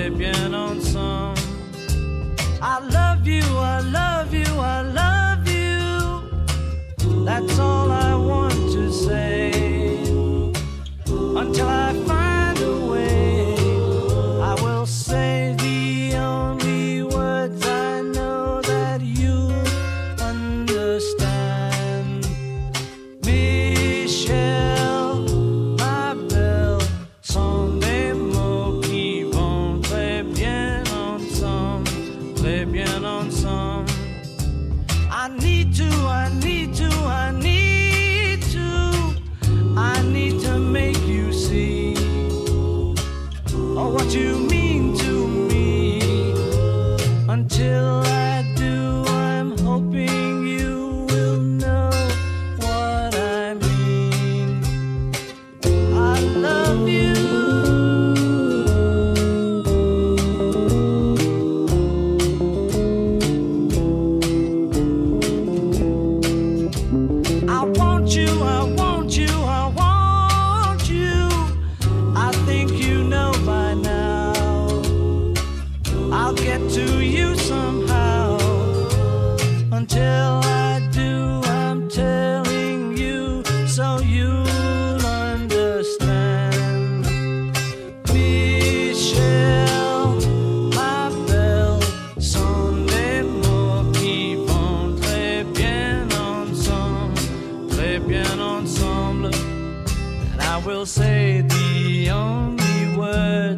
très bien ensemble. I love you, I love you, I love you. That's all I want to say. Until I find a way, I will say the only words I know that you understand. Michel, ma belle, sont des mots qui vont très bien ensemble, très bien ensemble. I need to, I need to, I need to, I need to make you see what you mean to me. Until I do, I'm hoping you will know what I mean. I love you. I want you, I want you, I want you. I think you know by now. I'll get to you somehow. Until I do, I'm telling you so you'll understand. Michel, ma belle, sont des mots qui vont très bien ensemble, très bien ensemble. And I will say the only words